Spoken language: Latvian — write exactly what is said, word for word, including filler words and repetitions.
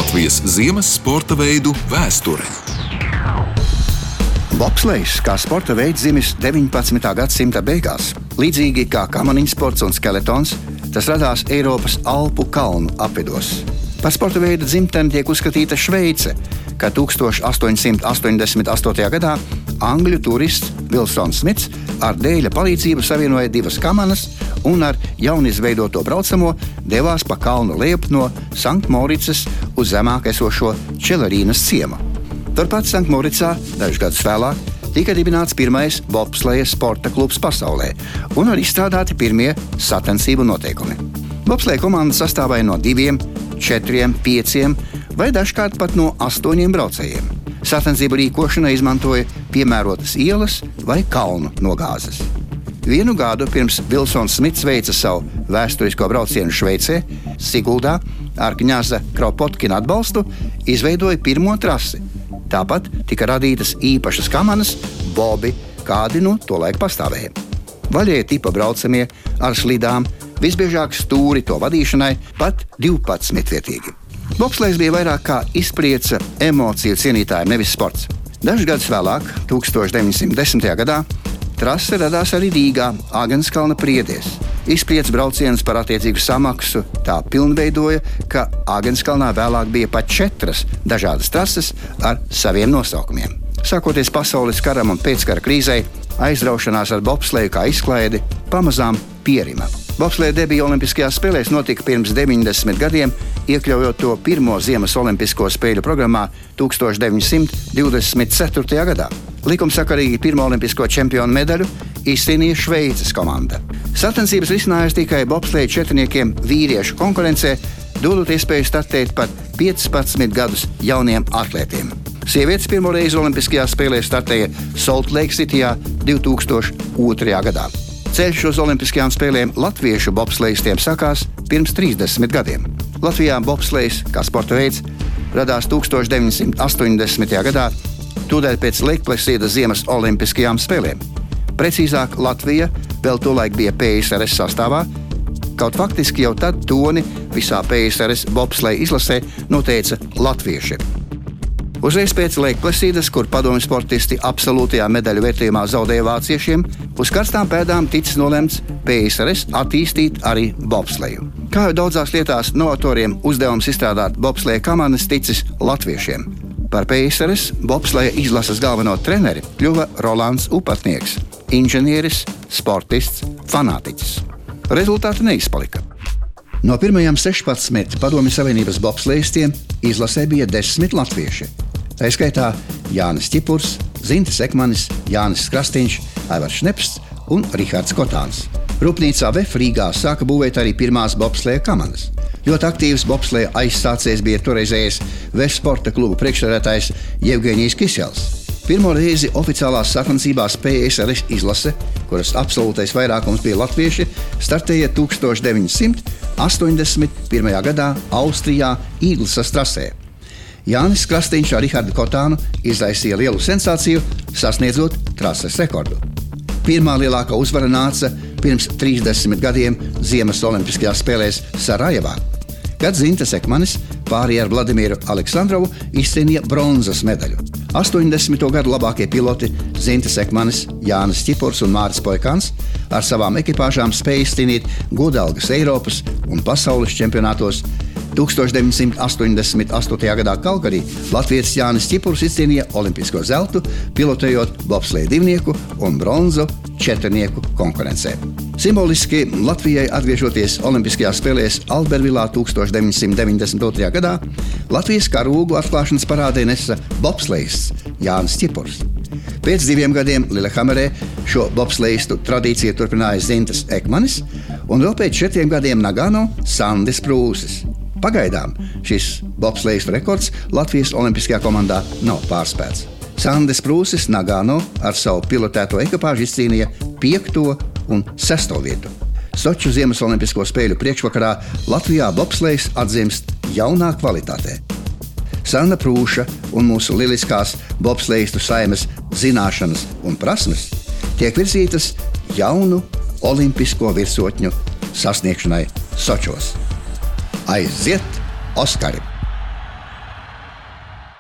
Latvijas ziemas sporta veidu vēsture. Bobslejs kā sporta veids dzimis deviņpadsmitā gadsimta beigās. Līdzīgi kā kamaniņsports un skeletons, tas radās Eiropas Alpu kalnu apvidos. Par sporta veidu dzimteni tiek uzskatīta Šveice, kad tūkstoš astoņsimt astoņdesmit astotajā gadā angļu turists Vilsons Smits ar dēļa palīdzību savienoja divas kamanas un ar jaunizveidoto braucamo devās pa kalnu lejup no Sanktmoricas uz zemāk esošo Čelerīnas ciemu. Turpat Sanktmoricā dažus gadus vēlāk tika dibināts pirmais bobsleja sporta klubs pasaulē un arī izstrādāti pirmie sacensību noteikumi. Bobsleja komanda sastāvēja no diviem, četriem, pieciem vai dažkārt pat no astoņiem braucējiem. Sacensību rīkošanai izmantoja piemērotas ielas vai kalnu nogāzes. Vienu gadu pirms Vilsons Smits veica savu vēsturisko braucienu Šveicē, Siguldā, ar kņaza Kropotkina atbalstu izveidoja pirmo trasi. Tāpat tika radītas īpašas kamanas, bobi, kādi nu tolaik pastāvēja. Vaļēja tipa braucamie ar slidām, visbiežāk stūri to vadīšanai, pat divpadsmitvietīgi. Bobslejs bija vairāk kā izprieca emociju cienītājiem, nevis sports. Dažus gadus vēlāk, tūkstoš deviņsimt desmitajā gadā, trase radās arī Rīgā, Āgenskalna priedēs. Izpriec braucienus par attiecīgu samaksu tā pilnveidoja, ka Āgenskalnā vēlāk bija pat četras dažādas trases ar saviem nosaukumiem. Sākoties pasaules karam un pēckara krīzei, aizraušanās ar bobsleju kā izklaidi pamazām pierima. Bobsleja debija Olimpiskajās spēlēs notika pirms deviņdesmit gadiem, iekļaujot to pirmo ziemas olimpisko spēļu programmā tūkstoš deviņsimt divdesmit ceturtajā gadā. Likumsakarīgi pirmo olimpisko čempionu medaļu izcīnīja Šveices komanda. Sacensības risinājās tikai bobsleja četrniekiem vīriešu konkurencē, dodot iespēju startēt pat piecpadsmit gadus jauniem atlētiem. Sievietes pirmo reizi Olimpiskajās spēlēs startēja Salt Lake Cityjā divi tūkstoši otrajā gadā. Ceļš uz Olimpiskajām spēlēm latviešu bobslejistiem sākās pirms trīsdesmit gadiem. Latvijā bobslejs, kā sporta veids, radās tūkstoš deviņsimt astoņdesmitajā gadā, tūdaļ pēc Leikplesīda ziemas Olimpiskajām spēlēm. Precīzāk, Latvija vēl tolaik bija P S R S sastāvā, kaut faktiski jau tad toni visā P S R S bobsleja izlasē noteica latvieši. Uzreiz pēc Leikplesīdas, kur padomju sportisti absolūtajā medaļu vērtējumā zaudēja vāciešiem, uz karstām pēdām ticis nolemts P S R S attīstīt arī bobsleju. Kā jau daudzās lietās novatoriem uzdevums izstrādāt bobsleja kamanas ticis latviešiem. Par P S R S bobsleja izlases galveno treneri kļuva Rolands Upatnieks, inženieris, sportists, fanātiķis. Rezultāti neizpalika. No pirmajiem sešpadsmit Padomju Savienības bobslejistiem izlasē bija desmit latvieši. Tā skaitā Jānis Čipurs, Zintis Ekmanis, Jānis Krastīņš, Aivars Šnepsts un Rihards Kotāns. Rūpnīcā V E F Rīgā sāka būvēt arī pirmās bobsleja kamanas. Ļoti aktīvs bobsleja aizsācējs bija toreizējais V E F sporta klubu priekšsēdētājs Jevgeņijs Kisels. Pirmo reizi oficiālās sacensībās P S R S izlase, kuras absolūtais vairākums bija latvieši, startēja tūkstoš deviņsimt astoņdesmit pirmajā gadā Austrijā Īglsas trasē. Jānis Krastīņš ar Rihardu Kotānu izraisīja lielu sensāciju, sasniedzot trases rekordu. Pirmā lielākā uzvara nāca pirms trīsdesmit gadiem ziemas olimpiskajās spēlēs Sarajevā, kad Zintis Ekmanis pāri ar Vladimiru Aleksandrovu izcīnīja bronzas medaļu. astoņdesmito gadu labākie piloti Zintis Ekmanis, Jānis Čipurs un Māris Poikans ar savām ekipāžām spēja izcīnīt godalgas Eiropas un pasaules čempionātos. tūkstoš deviņsimt astoņdesmit astotajā gadā Kalgarī latvietis Jānis Čipurs izcīnīja olimpisko zeltu, pilotējot bobsleja divnieku un bronzu četrnieku konkurencē. Simboliski Latvijai atgriežoties Olimpiskajās spēlēs Albervilā tūkstoš deviņsimt deviņdesmit otrajā gadā, Latvijas karogu atklāšanas parādē nesa bobslejists Jānis Čipurs. Pēc diviem gadiem Lillehammerē šo bobslejistu tradīciju turpināja Zintis Ekmanis un vēl pēc četriem gadiem Nagano Sandis Prūsis. Pagaidām šis bobslejistu rekords Latvijas olimpiskajā komandā nav pārspēts. Sandis Prūsis Nagano ar savu pilotēto ekipāžu izcīnīja piekto un sesto vietu. Soču ziemas olimpisko spēļu priekšvakarā Latvijā bobslejs atzimst jaunā kvalitātē. Sanna Prūša un mūsu lieliskās bobslejistu saimes zināšanas un prasmes tiek virzītas jaunu olimpisko virsotņu sasniegšanai Sočos. Aiziet, Oskari!